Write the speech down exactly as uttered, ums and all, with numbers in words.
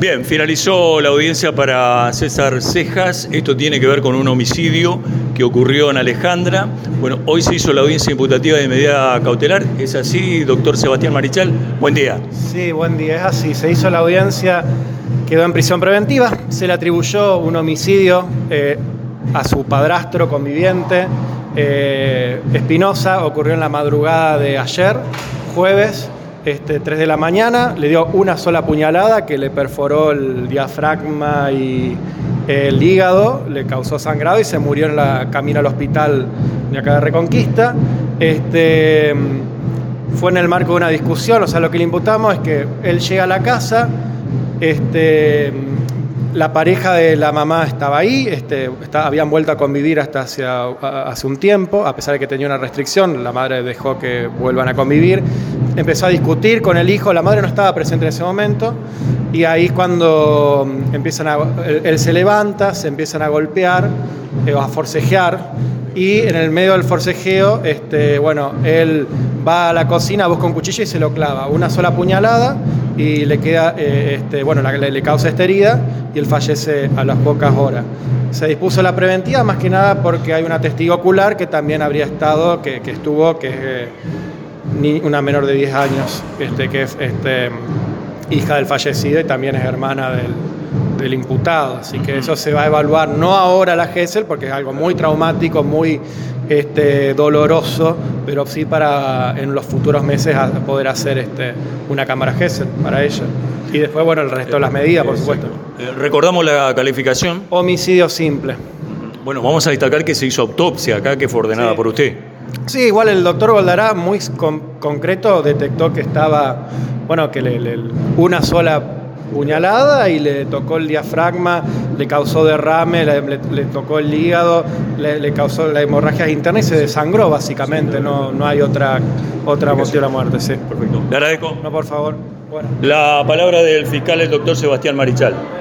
Bien, finalizó la audiencia para César Cejas. Esto tiene que ver con un homicidio que ocurrió en Alejandra. Bueno, hoy se hizo la audiencia imputativa de medida cautelar. ¿Es así, doctor Sebastián Marichal? Buen día. Sí, buen día. Es así. Se hizo la audiencia, quedó en prisión preventiva. Se le atribuyó un homicidio eh, a su padrastro conviviente, eh, Espinosa. Ocurrió en la madrugada de ayer, jueves. Este, tres de la mañana, le dio una sola puñalada que le perforó el diafragma y el hígado, le causó sangrado y se murió en la camino al hospital de acá de Reconquista. Este, fue en el marco de una discusión, o sea, lo que le imputamos es que él llega a la casa, este, la pareja de la mamá estaba ahí, este, está, habían vuelto a convivir hasta hace, hace un tiempo, a pesar de que tenía una restricción, la madre dejó que vuelvan a convivir. Empezó a discutir con el hijo, la madre no estaba presente en ese momento, y ahí cuando empiezan a, él, él se levanta, se empiezan a golpear, eh, a forcejear, y en el medio del forcejeo, este, bueno, él va a la cocina, busca un cuchillo y se lo clava, una sola puñalada, y le queda, eh, este, bueno, le, le causa esta herida, y él fallece a las pocas horas. Se dispuso la preventiva, más que nada porque hay una testigo ocular que también habría estado, que, que estuvo, que eh, ni una menor de diez años, este, que es este, hija del fallecido y también es hermana del, del imputado. Así que eso se va a evaluar, no ahora la Gesell, porque es algo muy traumático, muy este, doloroso, pero sí para en los futuros meses a poder hacer este, una cámara Gesell para ella. Y después, bueno, el resto de las medidas, por supuesto. Recordamos la calificación. Homicidio simple. Bueno, vamos a destacar que se hizo autopsia acá, que fue ordenada Sí. por usted. Sí, igual el doctor Goldará, muy con, concreto, detectó que estaba, bueno, que le, le, una sola puñalada y le tocó el diafragma, le causó derrame, le, le, le tocó el hígado, le, le causó la hemorragia interna y se desangró básicamente, no, no hay otra, otra motivo de la muerte. Sí. Perfecto. Le agradezco. No, por favor. Bueno. La palabra del fiscal, el doctor Sebastián Marichal.